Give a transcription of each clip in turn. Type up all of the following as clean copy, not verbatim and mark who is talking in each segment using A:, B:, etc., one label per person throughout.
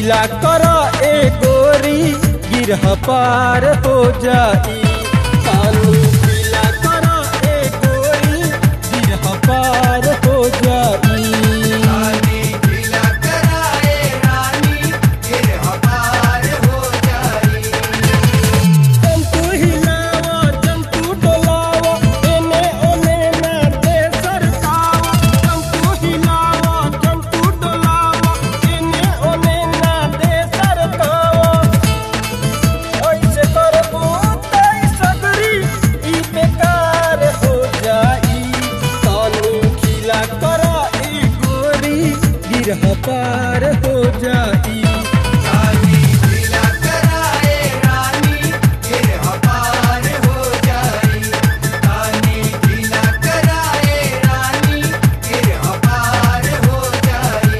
A: ढीला कर ए गोरी गिरह पार हो जाई। तानी ढीला कर ए गोरी गिरह पार हो जाई।
B: तानी ढीला करा ए रानी गिरह पार हो जाई।
A: जंतु हिलावा जंतु डोलावा एने ओने ना दे सरकावा। जंतु हिलावा जंतु डोलावा एने ओने ना दे सरकावा। ऐसे करबू तई सगरी ई बेकार हो जाई। तानी ढीला कर ए गोरी गिरह पार हो जाई।
B: तानी ढीला करा ए रानी गिरह पार हो जाई। तानी ढीला करा ए रानी गिरह पार हो जाई।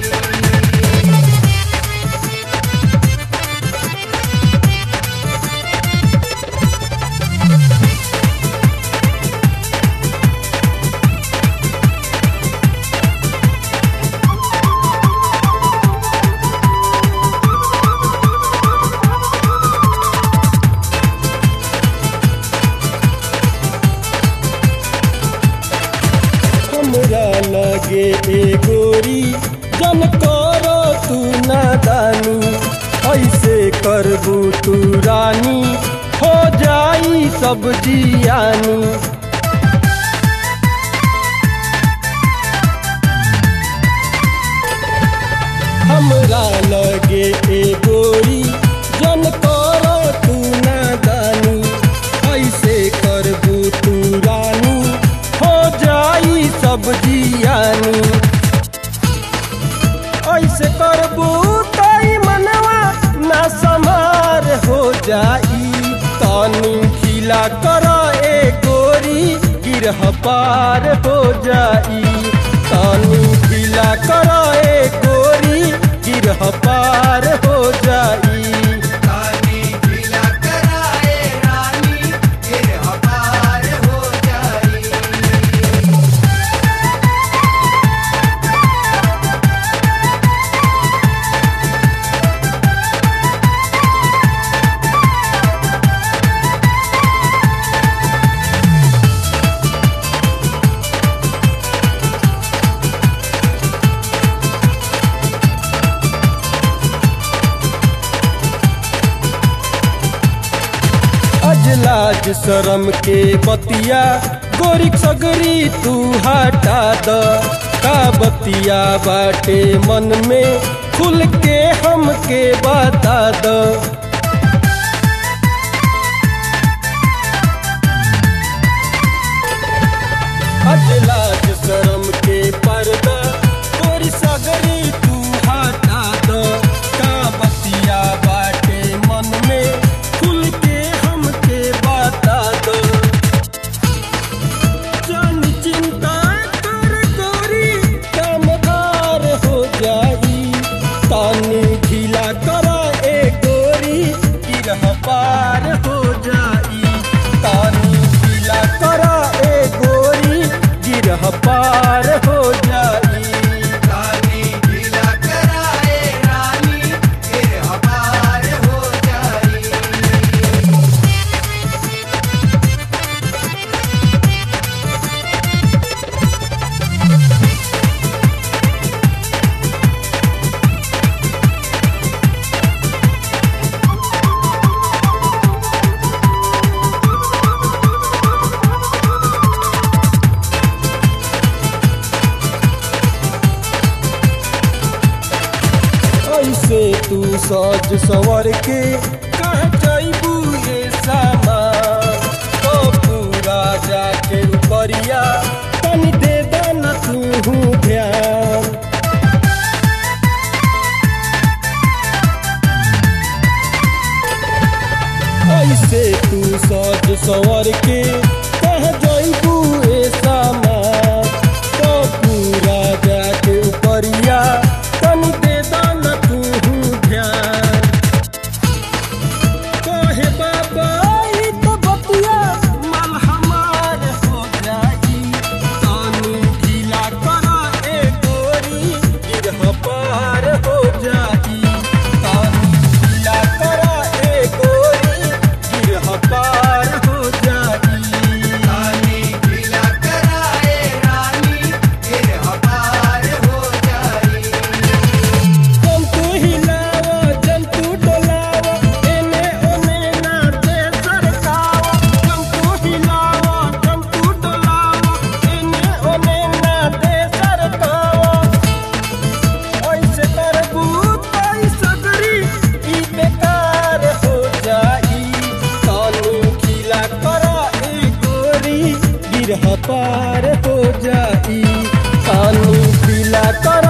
A: हमरा लगे ए गोरी जन कर तू नादानी। ऐसे करबू तू रानी हो जाई सब जियानी। हमरा लगे ए गोरी जन कर तू नादानी। ऐसे करबू तू रानी हो जाई सब जियानी। ऐसे करबू तई मनवा ना समार हो जाई। तानी ढीला कर ए गोरी गिरह पार हो जाई। तानी ढीला कर ए गोरी गिरह पार हो जाई।
B: तानी ढीला करा ए रानी गिरह पार हो जाई।
A: अजलाज शरम के बतिया गोरी सगरी तू हटा द। का बतिया बाटे मन में खुल के हमके बता द। अजलाज शरम के पर्दा गोरी सगरी तू हटा द। का बतिया बाटे मन में खुल के हमके बता दो। जान चिंता कर गोरी कामदार हो जाई। तानी ढीला कर ए गोरी गिरह पार हो जाई। तानी ढीला कर ए गोरी गिरह पार हो जाई।
B: तानी ढीला करा ए रानी गिरह पार हो जाई।
A: ऐसे तू सज सवर के कह जइबू ये सामान। तो पूरा जाके उपरिया तनी दे देना तू ध्यान। ऐसे तू सज सवर के कह जइबू ए सामान। तो पूरा जाके उपरिया तनी दे देना तू ध्यान। कहे बाबा ई तो बतिया मन हमार हो जाई। तानी ढीला कर ए गोरी गिरह पार हो जाई। तानी गिरह पार हो जाई। पानी पीला कर